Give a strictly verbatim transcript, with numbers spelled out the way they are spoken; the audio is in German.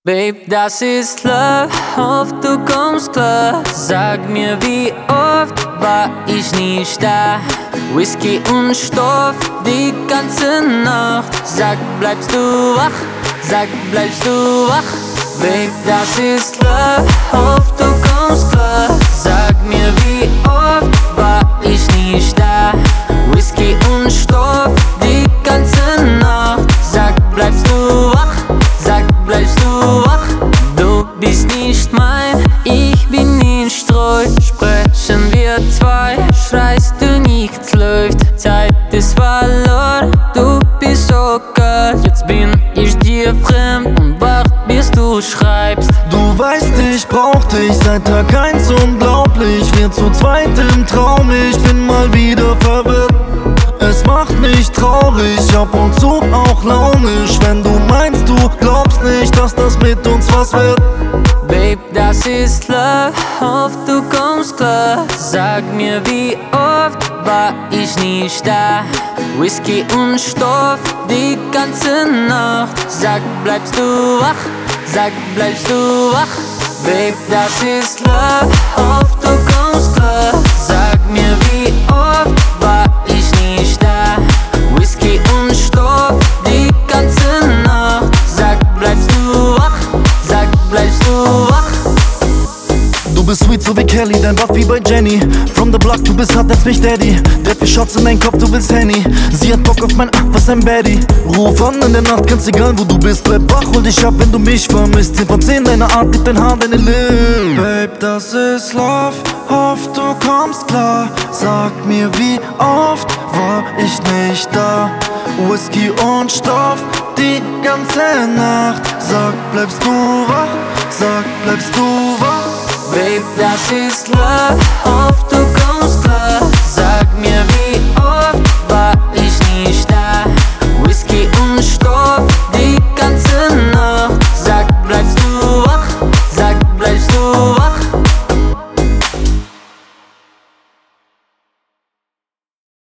Babe, das ist Love, hoff du kommst klar. Sag mir, wie oft war ich nicht da? Whisky und Stoff die ganze Nacht. Sag, bleibst du wach? Sag, bleibst du wach? Babe, das ist Love, hoff du kommst klar. Sag mir, wie oft war ich nicht da? Whisky und Stoff die ganze Nacht. Sag, bleibst du wach? Sag, bleibst du wach? Du bist nicht mein, ich bin nicht treu. Sprechen wir zwei, schreist du nichts läuft. Zeit ist verloren, du bist so kalt. Jetzt bin ich dir fremd und wart bis du schreibst. Du weißt, ich brauch dich seit Tag eins, unglaublich. Wir zu zweit im Traum, ich bin mal wieder verwirrt. Es macht mich traurig, ab und zu auch launisch, wenn du meinst, du glaubst nicht, dass das mit uns was wird. Babe, das ist Love, hoff du kommst klar. Sag mir, wie oft war ich nicht da? Whisky und Stoff die ganze Nacht. Sag, bleibst du wach? Sag, bleibst du wach? Babe, das ist Love, hoff du kommst klar. Sag mir, wie oft war ich nicht da? Whisky und Stoff die ganze Nacht. Sag, bleibst du wach? Sag, bleibst du wach? Du bist sweet, so wie Kelly, dein Buff wie bei Jenny. From the block, du bist hart, nennst mich Daddy. Der hat vier Shots in dein Kopf, du willst Henny. Sie hat Bock auf mein Ach, was ein Baddie. Ruf an in der Nacht, ganz egal wo du bist. Bleib wach, hol dich ab, wenn du mich vermisst. Zehn von zehn, deine Art, gibt dein Haar, deine Lippen. Babe, das ist Love, hoff du kommst klar. Sag mir, wie oft war ich nicht da? Whisky und Stoff die ganze Nacht. Sag, bleibst du wach? Sag, bleibst du wach? Babe, das ist Love, hoff du kommst klar. Sag mir, wie oft war ich nicht da? Whisky und Stoff die ganze Nacht. Sag, bleibst